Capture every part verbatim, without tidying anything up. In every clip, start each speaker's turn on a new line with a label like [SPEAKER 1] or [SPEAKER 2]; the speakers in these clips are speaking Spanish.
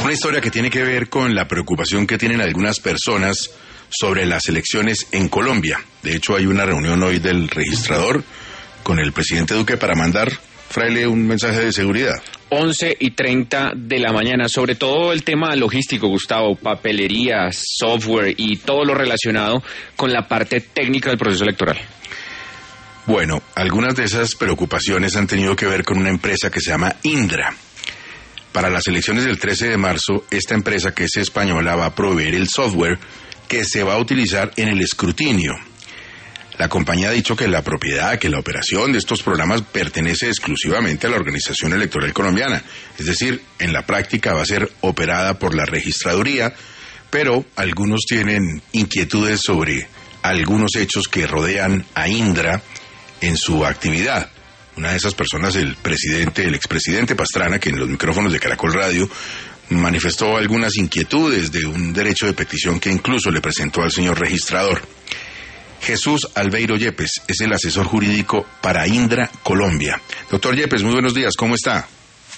[SPEAKER 1] Una historia que tiene que ver con la preocupación que tienen algunas personas sobre las elecciones en Colombia. De hecho, hay una reunión hoy del registrador con el presidente Duque para mandar, Fraile, un mensaje de seguridad.
[SPEAKER 2] once y treinta de la mañana, sobre todo el tema logístico, Gustavo, papelería, software y todo lo relacionado con la parte técnica del proceso electoral.
[SPEAKER 1] Bueno, algunas de esas preocupaciones han tenido que ver con una empresa que se llama Indra. Para las elecciones del trece de marzo, esta empresa, que es española, va a proveer el software que se va a utilizar en el escrutinio. La compañía ha dicho que la propiedad, que la operación de estos programas pertenece exclusivamente a la Organización Electoral Colombiana. Es decir, en la práctica va a ser operada por la registraduría, pero algunos tienen inquietudes sobre algunos hechos que rodean a Indra en su actividad. Una de esas personas, el presidente, el expresidente Pastrana, que en los micrófonos de Caracol Radio manifestó algunas inquietudes de un derecho de petición que incluso le presentó al señor registrador. Jesús Albeiro Yepes es el asesor jurídico para Indra Colombia. Doctor Yepes, muy buenos días, ¿cómo está?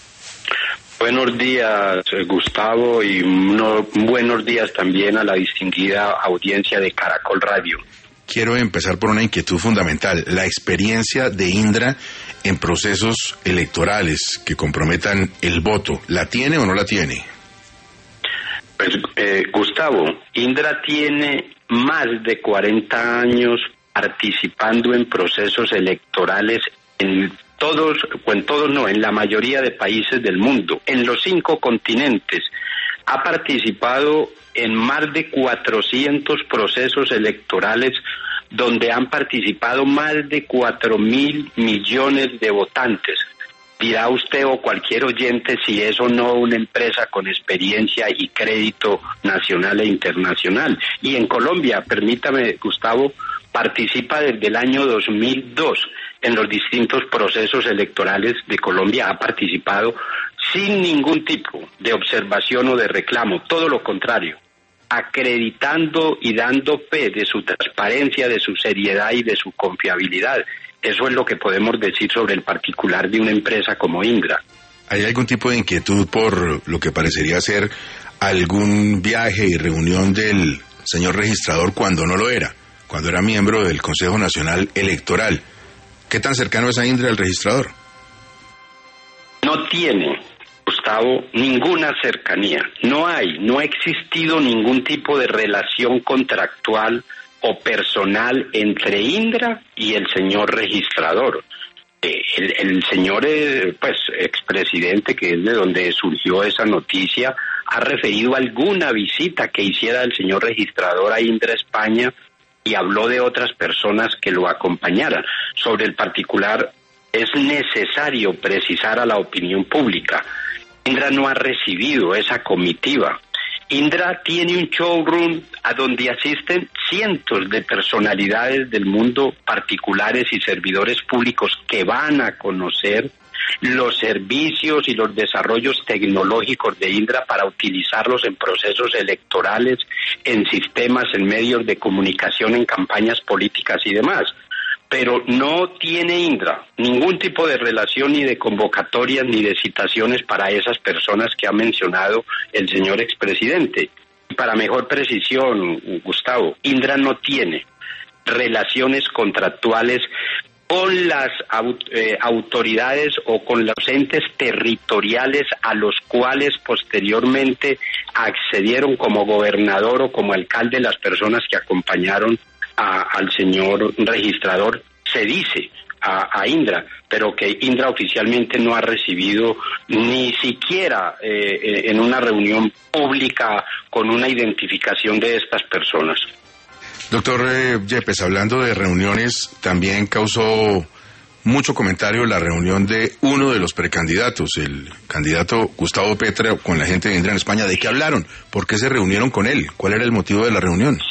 [SPEAKER 3] Buenos días, Gustavo, y unos buenos días también a la distinguida audiencia de Caracol Radio.
[SPEAKER 1] Quiero empezar por una inquietud fundamental, la experiencia de Indra en procesos electorales que comprometan el voto. ¿La tiene o no la tiene?
[SPEAKER 3] Pues, eh, Gustavo, Indra tiene más de cuarenta años participando en procesos electorales en todos, o en todos no, en la mayoría de países del mundo, en los cinco continentes. Ha participado en más de cuatrocientos procesos electorales donde han participado más de cuatro mil millones de votantes. Dirá usted o cualquier oyente si es o no una empresa con experiencia y crédito nacional e internacional. Y en Colombia, permítame, Gustavo, participa desde el año dos mil dos en los distintos procesos electorales de Colombia. Ha participado sin ningún tipo de observación o de reclamo, todo lo contrario, acreditando y dando fe de su transparencia, de su seriedad y de su confiabilidad. Eso es lo que podemos decir sobre el particular de una empresa como Indra.
[SPEAKER 1] ¿Hay algún tipo de inquietud por lo que parecería ser algún viaje y reunión del señor registrador cuando no lo era, cuando era miembro del Consejo Nacional Electoral? ¿Qué tan cercano es a Indra el registrador?
[SPEAKER 3] No tiene, Gustavo, ninguna cercanía. No hay, no ha existido ningún tipo de relación contractual o personal entre Indra y el señor registrador. Eh, el, el señor, eh, pues, expresidente, que es de donde surgió esa noticia, ha referido alguna visita que hiciera el señor registrador a Indra España y habló de otras personas que lo acompañaran. Sobre el particular, es necesario precisar a la opinión pública. Indra no ha recibido esa comitiva. Indra tiene un showroom a donde asisten cientos de personalidades del mundo, particulares y servidores públicos que van a conocer los servicios y los desarrollos tecnológicos de Indra para utilizarlos en procesos electorales, en sistemas, en medios de comunicación, en campañas políticas y demás. Pero no tiene Indra ningún tipo de relación ni de convocatorias ni de citaciones para esas personas que ha mencionado el señor expresidente. Y para mejor precisión, Gustavo, Indra no tiene relaciones contractuales con las eh, autoridades o con los entes territoriales a los cuales posteriormente accedieron como gobernador o como alcalde las personas que acompañaron a, al señor registrador. Se dice a, a Indra, pero que Indra oficialmente no ha recibido ni siquiera eh, en una reunión pública con una identificación de estas personas.
[SPEAKER 1] Doctor eh, Yepes, hablando de reuniones, también causó mucho comentario la reunión de uno de los precandidatos, el candidato Gustavo Petro, con la gente de Indra en España. ¿De qué hablaron? ¿Por qué se reunieron con él? ¿Cuál era el motivo de la reunión?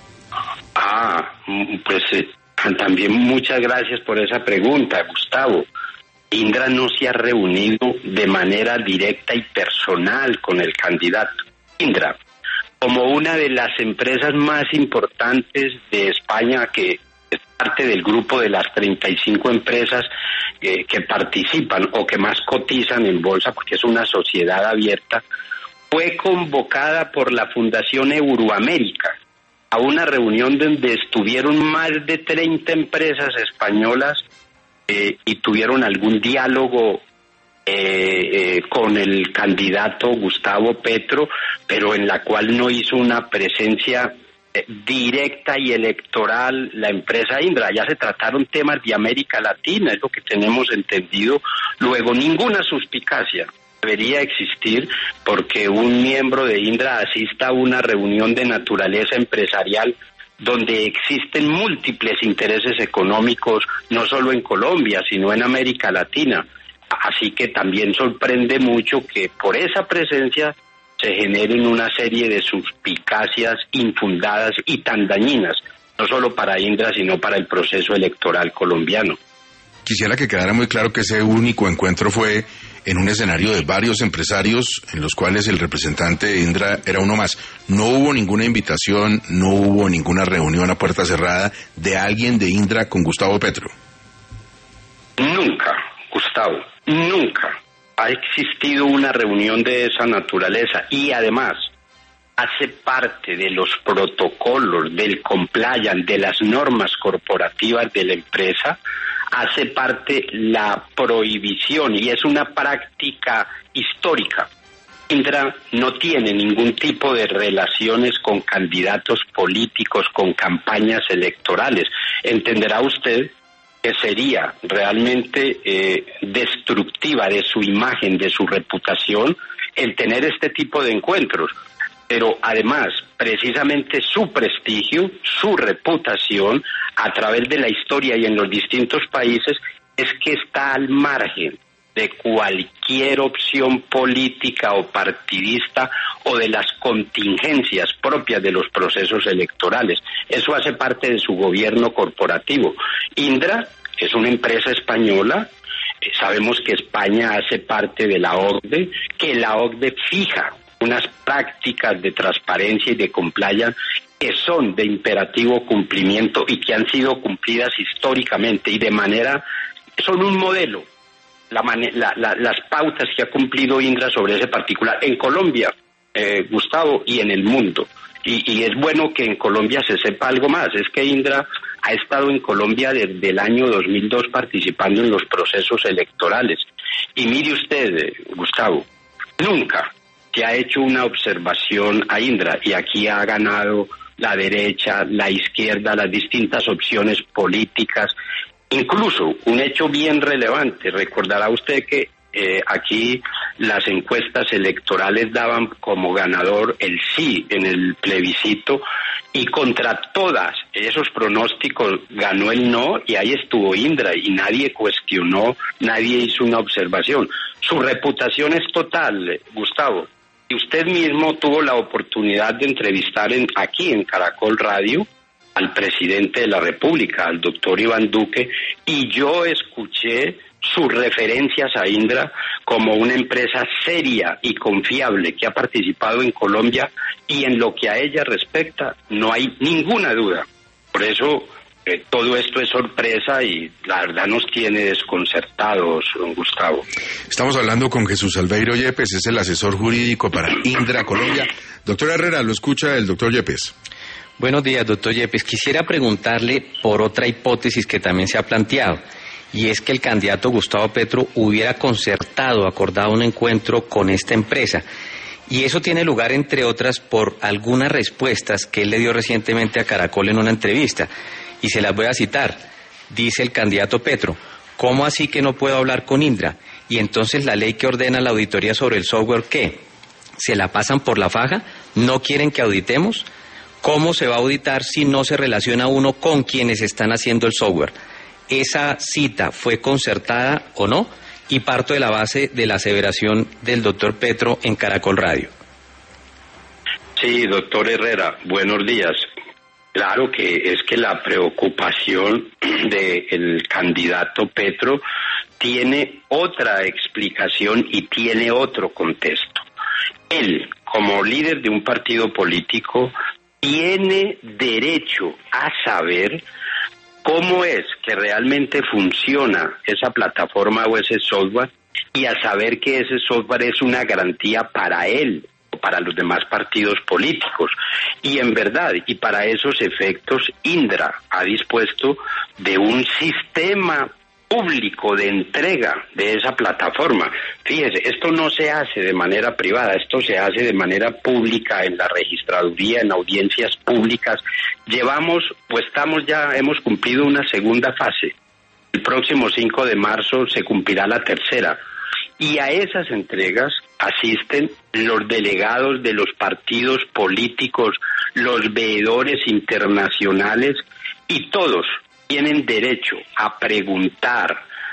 [SPEAKER 3] Ah, pues eh, también muchas gracias por esa pregunta, Gustavo. Indra no se ha reunido de manera directa y personal con el candidato. Indra, como una de las empresas más importantes de España, que es parte del grupo de las treinta y cinco empresas eh, que participan o que más cotizan en bolsa, porque es una sociedad abierta, fue convocada por la Fundación Euroamérica a una reunión donde estuvieron más de treinta empresas españolas eh, y tuvieron algún diálogo eh, eh, con el candidato Gustavo Petro, pero en la cual no hizo una presencia eh, directa y electoral la empresa Indra. Ya se trataron temas de América Latina, es lo que tenemos entendido. Luego, ninguna suspicacia debería existir porque un miembro de Indra asista a una reunión de naturaleza empresarial donde existen múltiples intereses económicos, no solo en Colombia, sino en América Latina. Así que también sorprende mucho que por esa presencia se generen una serie de suspicacias infundadas y tan dañinas, no solo para Indra, sino para el proceso electoral colombiano.
[SPEAKER 1] Quisiera que quedara muy claro que ese único encuentro fue en un escenario de varios empresarios en los cuales el representante de Indra era uno más. No hubo ninguna invitación, no hubo ninguna reunión a puerta cerrada de alguien de Indra con Gustavo Petro.
[SPEAKER 3] Nunca, Gustavo, nunca ha existido una reunión de esa naturaleza y además hace parte de los protocolos, del compliance, de las normas corporativas de la empresa, hace parte la prohibición y es una práctica histórica. Indra no tiene ningún tipo de relaciones con candidatos políticos, con campañas electorales. Entenderá usted que sería realmente eh, destructiva de su imagen, de su reputación, el tener este tipo de encuentros. Pero además, precisamente su prestigio, su reputación, a través de la historia y en los distintos países, es que está al margen de cualquier opción política o partidista o de las contingencias propias de los procesos electorales. Eso hace parte de su gobierno corporativo. Indra es una empresa española, eh, sabemos que España hace parte de la O C D E, que la O C D E fija unas prácticas de transparencia y de compliance que son de imperativo cumplimiento y que han sido cumplidas históricamente y de manera, son un modelo, la, la, la, las pautas que ha cumplido Indra sobre ese particular en Colombia, eh, Gustavo, y en el mundo. Y, y es bueno que en Colombia se sepa algo más, es que Indra ha estado en Colombia desde el año dos mil dos participando en los procesos electorales. Y mire usted, Gustavo, nunca se ha hecho una observación a Indra, y aquí ha ganado la derecha, la izquierda, las distintas opciones políticas. Incluso un hecho bien relevante, recordará usted que eh, aquí las encuestas electorales daban como ganador el sí en el plebiscito, y contra todas esos pronósticos ganó el no, y ahí estuvo Indra y nadie cuestionó, nadie hizo una observación. Su reputación es total, Gustavo. Y usted mismo tuvo la oportunidad de entrevistar en, aquí en Caracol Radio al presidente de la República, al doctor Iván Duque, y yo escuché sus referencias a Indra como una empresa seria y confiable que ha participado en Colombia, y en lo que a ella respecta no hay ninguna duda. Por eso eh, todo esto es sorpresa y la verdad nos tiene desconcertados, don Gustavo.
[SPEAKER 1] Estamos hablando con Jesús Albeiro Yepes, es el asesor jurídico para Indra Colombia. Doctor Herrera, lo escucha el doctor Yepes.
[SPEAKER 4] Buenos días, doctor Yepes. Quisiera preguntarle por otra hipótesis que también se ha planteado, y es que el candidato Gustavo Petro hubiera concertado, acordado un encuentro con esta empresa. Y eso tiene lugar, entre otras, por algunas respuestas que él le dio recientemente a Caracol en una entrevista. Y se las voy a citar. Dice el candidato Petro: ¿cómo así que no puedo hablar con Indra? Y entonces la ley que ordena la auditoría sobre el software, ¿qué? ¿Se la pasan por la faja? ¿No quieren que auditemos? ¿Cómo se va a auditar si no se relaciona uno con quienes están haciendo el software? ¿Esa cita fue concertada o no? Y parto de la base de la aseveración del doctor Petro en Caracol Radio.
[SPEAKER 3] Sí, doctor Herrera, buenos días. Claro que es que la preocupación del candidato Petro tiene otra explicación y tiene otro contexto. Él, como líder de un partido político, tiene derecho a saber cómo es que realmente funciona esa plataforma o ese software, y a saber que ese software es una garantía para él para los demás partidos políticos. Y en verdad, y para esos efectos, Indra ha dispuesto de un sistema público de entrega de esa plataforma. Fíjese, esto no se hace de manera privada, esto se hace de manera pública en la registraduría, en audiencias públicas. Llevamos, pues estamos ya, hemos cumplido una segunda fase. El próximo cinco de marzo se cumplirá la tercera. Y a esas entregas asisten los delegados de los partidos políticos, los veedores internacionales, y todos tienen derecho a preguntar,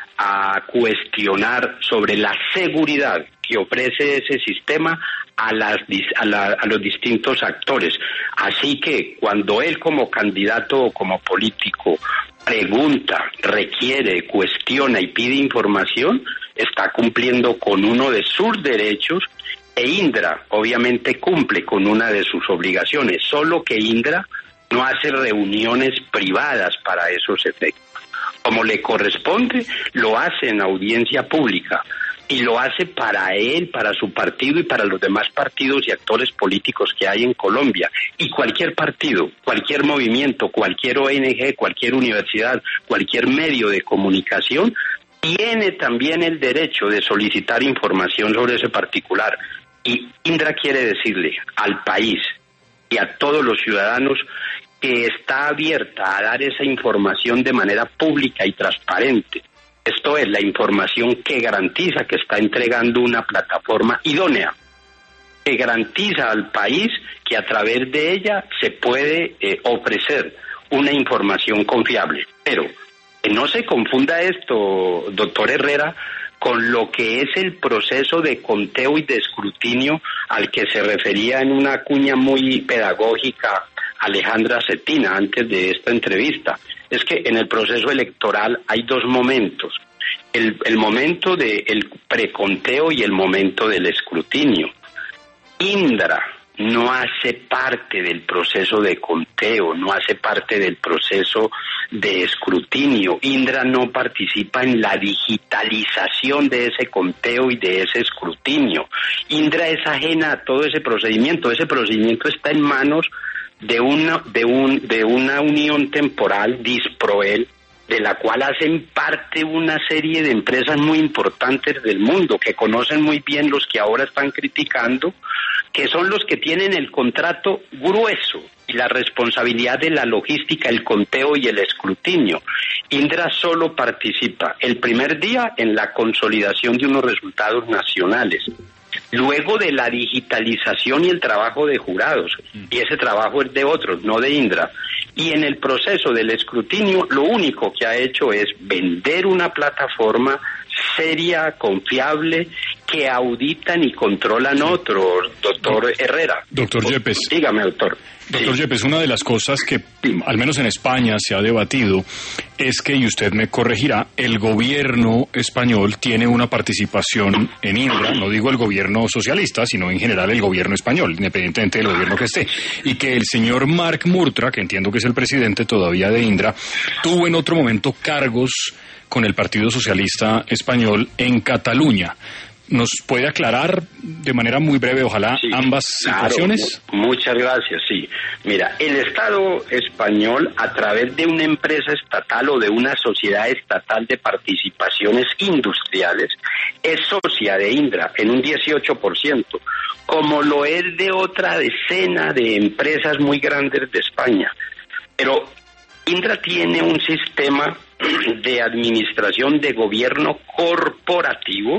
[SPEAKER 3] a cuestionar sobre la seguridad que ofrece ese sistema a, las, a, la, a los distintos actores. Así que cuando él como candidato o como político pregunta, requiere, cuestiona y pide información, está cumpliendo con uno de sus derechos, e Indra obviamente cumple con una de sus obligaciones, solo que Indra no hace reuniones privadas para esos efectos. Como le corresponde, lo hace en audiencia pública y lo hace para él, para su partido y para los demás partidos y actores políticos que hay en Colombia. Y cualquier partido, cualquier movimiento, cualquier O N G, cualquier universidad, cualquier medio de comunicación tiene también el derecho de solicitar información sobre ese particular. Y Indra quiere decirle al país y a todos los ciudadanos que está abierta a dar esa información de manera pública y transparente. Esto es la información que garantiza que está entregando una plataforma idónea, que garantiza al país que a través de ella se puede eh, ofrecer una información confiable. Pero que no se confunda esto, doctor Herrera, con lo que es el proceso de conteo y de escrutinio al que se refería en una cuña muy pedagógica Alejandra Cetina antes de esta entrevista. Es que en el proceso electoral hay dos momentos, el, el momento del preconteo y el momento del escrutinio. Indra no hace parte del proceso de conteo, no hace parte del proceso de escrutinio. Indra no participa en la digitalización de ese conteo y de ese escrutinio. Indra es ajena a todo ese procedimiento. Ese procedimiento está en manos de una, de un, de una unión temporal, Disproel, de la cual hacen parte una serie de empresas muy importantes del mundo, que conocen muy bien los que ahora están criticando, que son los que tienen el contrato grueso y la responsabilidad de la logística, el conteo y el escrutinio. Indra solo participa el primer día en la consolidación de unos resultados nacionales, luego de la digitalización y el trabajo de jurados, y ese trabajo es de otros, no de Indra. Y en el proceso del escrutinio, lo único que ha hecho es vender una plataforma seria, confiable, que auditan y controlan otros, doctor Herrera.
[SPEAKER 5] Doctor Yepes.
[SPEAKER 3] Dígame, doctor.
[SPEAKER 5] Doctor
[SPEAKER 3] sí.
[SPEAKER 5] Yepes, una de las cosas que, sí. al menos en España, se ha debatido es que, y usted me corregirá, el gobierno español tiene una participación en Indra, no digo el gobierno socialista, sino en general el gobierno español, independientemente del gobierno que esté, y que el señor Marc Murtra, que entiendo que es el presidente todavía de Indra, tuvo en otro momento cargos con el Partido Socialista Español en Cataluña. ¿Nos puede aclarar de manera muy breve, ojalá, sí, ambas
[SPEAKER 3] claro,
[SPEAKER 5] situaciones?
[SPEAKER 3] Muchas gracias, sí. Mira, el Estado español, a través de una empresa estatal o de una sociedad estatal de participaciones industriales, es socia de Indra en un dieciocho por ciento, como lo es de otra decena de empresas muy grandes de España. Pero Indra tiene un sistema de administración de gobierno corporativo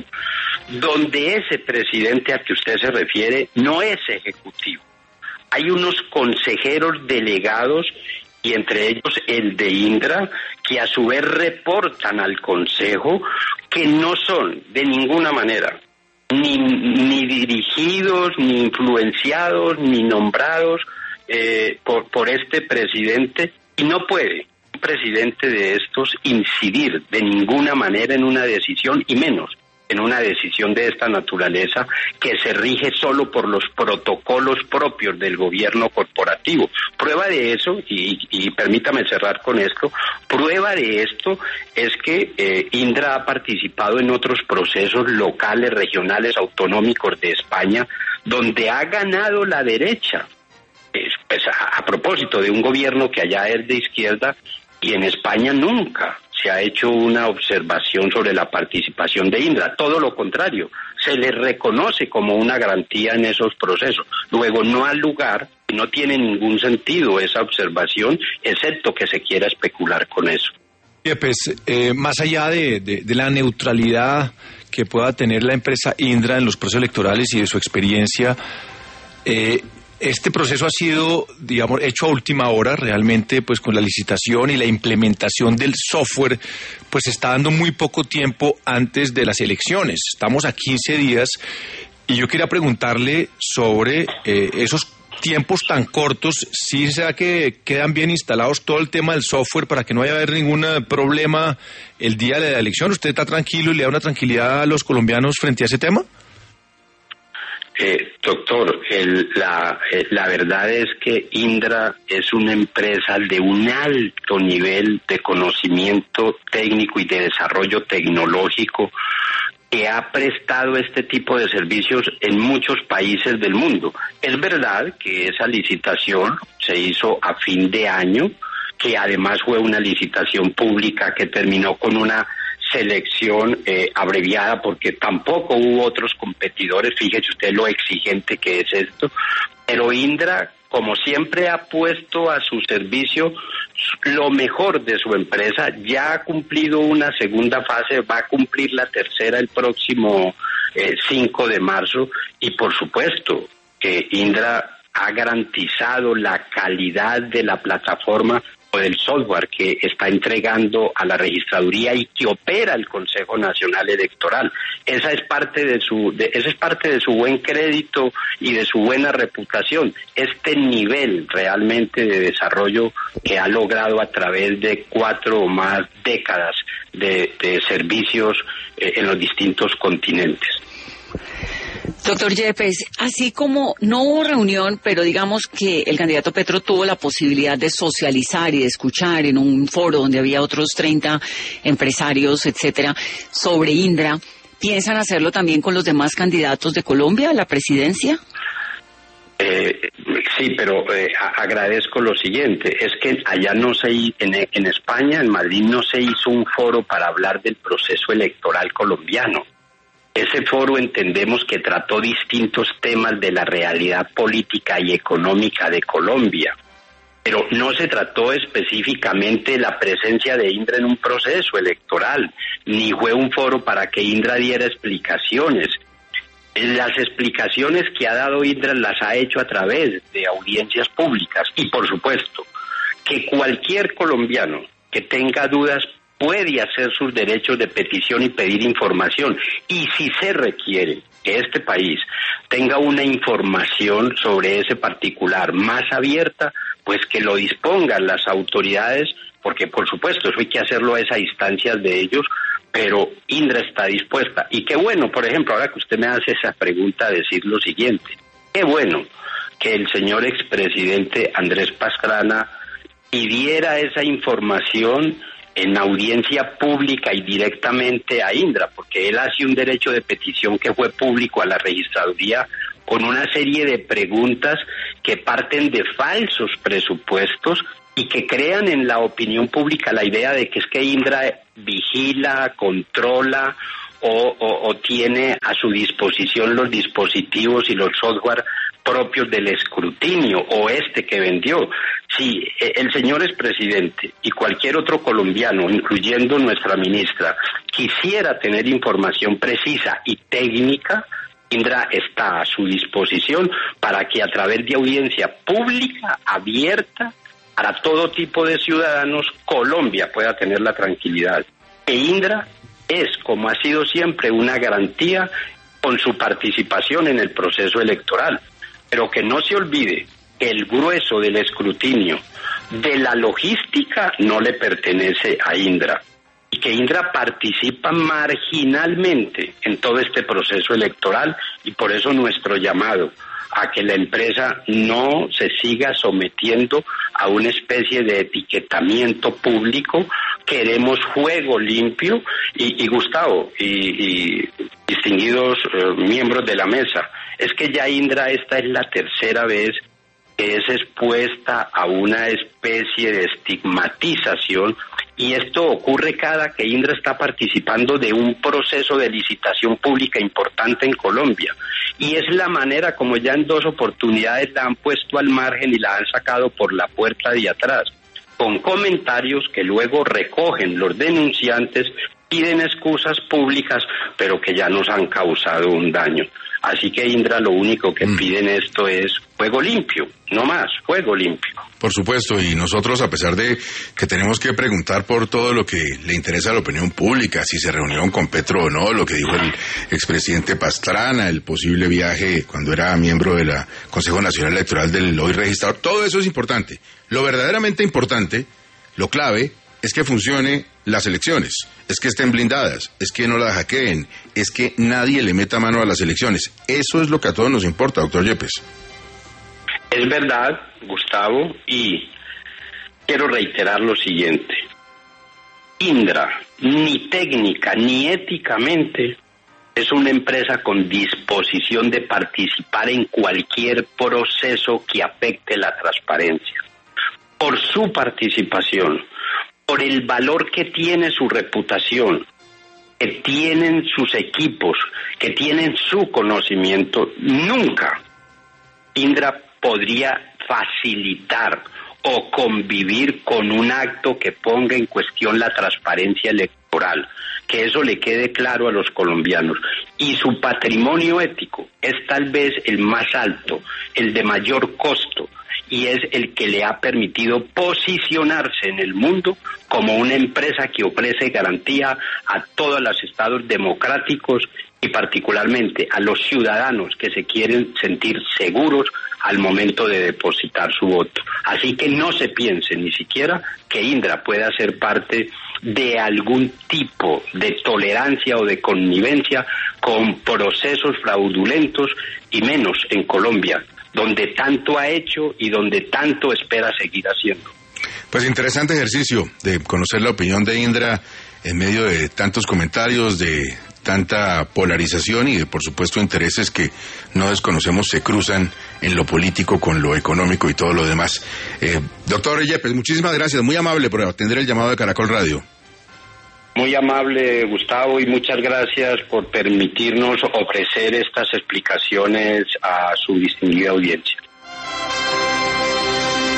[SPEAKER 3] donde ese presidente al que usted se refiere no es ejecutivo. Hay unos consejeros delegados y entre ellos el de Indra, que a su vez reportan al consejo, que no son de ninguna manera ni, ni dirigidos, ni influenciados, ni nombrados eh, por, por este presidente, y no puede un presidente de estos incidir de ninguna manera en una decisión, y menos en una decisión de esta naturaleza que se rige solo por los protocolos propios del gobierno corporativo. Prueba de eso, y, y permítame cerrar con esto, prueba de esto es que eh, Indra ha participado en otros procesos locales, regionales, autonómicos de España, donde ha ganado la derecha. Pues a, a propósito de un gobierno que allá es de izquierda, y en España nunca se ha hecho una observación sobre la participación de Indra, todo lo contrario, se le reconoce como una garantía en esos procesos. Luego no ha lugar, no tiene ningún sentido esa observación, excepto que se quiera especular con eso.
[SPEAKER 6] Pues, eh, más allá de, de, de la neutralidad que pueda tener la empresa Indra en los procesos electorales y de su experiencia, eh, este proceso ha sido, digamos, hecho a última hora, realmente, pues con la licitación y la implementación del software, pues está dando muy poco tiempo antes de las elecciones. Estamos a quince días y yo quería preguntarle sobre eh, esos tiempos tan cortos, ¿sí será que quedan bien instalados todo el tema del software para que no vaya a haber ningún problema el día de la elección? ¿Usted está tranquilo y le da una tranquilidad a los colombianos frente a ese tema?
[SPEAKER 3] Eh, doctor, el, la, eh, la verdad es que Indra es una empresa de un alto nivel de conocimiento técnico y de desarrollo tecnológico que ha prestado este tipo de servicios en muchos países del mundo. Es verdad que esa licitación se hizo a fin de año, que además fue una licitación pública que terminó con una selección eh, abreviada porque tampoco hubo otros competidores, fíjese usted lo exigente que es esto, pero Indra, como siempre, ha puesto a su servicio lo mejor de su empresa, ya ha cumplido una segunda fase, va a cumplir la tercera el próximo eh, cinco de marzo, y por supuesto que Indra ha garantizado la calidad de la plataforma o del software que está entregando a la registraduría y que opera el Consejo Nacional Electoral. Esa es parte de su, de, esa es parte de su buen crédito y de su buena reputación. Este nivel realmente de desarrollo que ha logrado a través de cuatro o más décadas de, de servicios eh, en los distintos continentes.
[SPEAKER 7] Doctor Yepes, así como no hubo reunión, pero digamos que el candidato Petro tuvo la posibilidad de socializar y de escuchar en un foro donde había otros treinta empresarios, etcétera, sobre Indra, ¿piensan hacerlo también con los demás candidatos de Colombia a la presidencia?
[SPEAKER 3] Eh, sí, pero eh, agradezco lo siguiente, es que allá no se, en, en España, en Madrid, no se hizo un foro para hablar del proceso electoral colombiano. Ese foro entendemos que trató distintos temas de la realidad política y económica de Colombia, pero no se trató específicamente la presencia de Indra en un proceso electoral, ni fue un foro para que Indra diera explicaciones. Las explicaciones que ha dado Indra las ha hecho a través de audiencias públicas y, por supuesto, que cualquier colombiano que tenga dudas puede hacer sus derechos de petición y pedir información. Y si se requiere que este país tenga una información sobre ese particular más abierta, pues que lo dispongan las autoridades, porque por supuesto eso hay que hacerlo a esa instancia de ellos, pero Indra está dispuesta. Y qué bueno, por ejemplo, ahora que usted me hace esa pregunta, decir lo siguiente. Qué bueno que el señor expresidente Andrés Pastrana pidiera esa información en audiencia pública y directamente a Indra, porque él hace un derecho de petición que fue público a la registraduría con una serie de preguntas que parten de falsos presupuestos y que crean en la opinión pública la idea de que es que Indra vigila, controla o, o, o tiene a su disposición los dispositivos y los software propios del escrutinio o este que vendió. Si el señor expresidente y cualquier otro colombiano, incluyendo nuestra ministra, quisiera tener información precisa y técnica, Indra está a su disposición para que a través de audiencia pública, abierta, para todo tipo de ciudadanos, Colombia pueda tener la tranquilidad. E Indra es, como ha sido siempre, una garantía con su participación en el proceso electoral. Pero que no se olvide que el grueso del escrutinio de la logística no le pertenece a Indra y que Indra participa marginalmente en todo este proceso electoral, y por eso nuestro llamado a que la empresa no se siga sometiendo a una especie de etiquetamiento público queremos juego limpio y, y Gustavo y, y distinguidos eh, miembros de la mesa, es que ya Indra esta es la tercera vez que es expuesta a una especie de estigmatización, y esto ocurre cada que Indra está participando de un proceso de licitación pública importante en Colombia, y es la manera como ya en dos oportunidades la han puesto al margen y la han sacado por la puerta de atrás, con comentarios que luego recogen los denunciantes, piden excusas públicas, pero que ya nos han causado un daño. Así que Indra lo único que mm. piden esto es fuego limpio, no más, fuego limpio.
[SPEAKER 1] Por supuesto, y nosotros, a pesar de que tenemos que preguntar por todo lo que le interesa a la opinión pública, si se reunieron con Petro o no, lo que dijo el expresidente Pastrana, el posible viaje cuando era miembro del Consejo Nacional Electoral del hoy registrador, todo eso es importante. Lo verdaderamente importante, lo clave, es que funcione las elecciones, es que estén blindadas, es que no las hackeen, es que nadie le meta mano a las elecciones. Eso es lo que a todos nos importa, doctor Yepes.
[SPEAKER 3] Es verdad, Gustavo, y quiero reiterar lo siguiente. Indra, ni técnica ni éticamente, es una empresa con disposición de participar en cualquier proceso que afecte la transparencia. Por su participación, por el valor que tiene su reputación, que tienen sus equipos, que tienen su conocimiento, nunca Indra podría facilitar o convivir con un acto que ponga en cuestión la transparencia electoral, que eso le quede claro a los colombianos. Y su patrimonio ético es tal vez el más alto, el de mayor costo, y es el que le ha permitido posicionarse en el mundo como una empresa que ofrece garantía a todos los estados democráticos y particularmente a los ciudadanos que se quieren sentir seguros al momento de depositar su voto. Así que no se piense ni siquiera que Indra pueda ser parte de algún tipo de tolerancia o de connivencia con procesos fraudulentos, y menos en Colombia, donde tanto ha hecho y donde tanto espera seguir haciendo.
[SPEAKER 1] Pues interesante ejercicio de conocer la opinión de Indra en medio de tantos comentarios, de tanta polarización y de, por supuesto, intereses que no desconocemos se cruzan en lo político con lo económico y todo lo demás. Eh, doctor Yepes, muchísimas gracias, muy amable por atender el llamado de Caracol Radio.
[SPEAKER 3] Muy amable, Gustavo, y muchas gracias por permitirnos ofrecer estas explicaciones a su distinguida audiencia.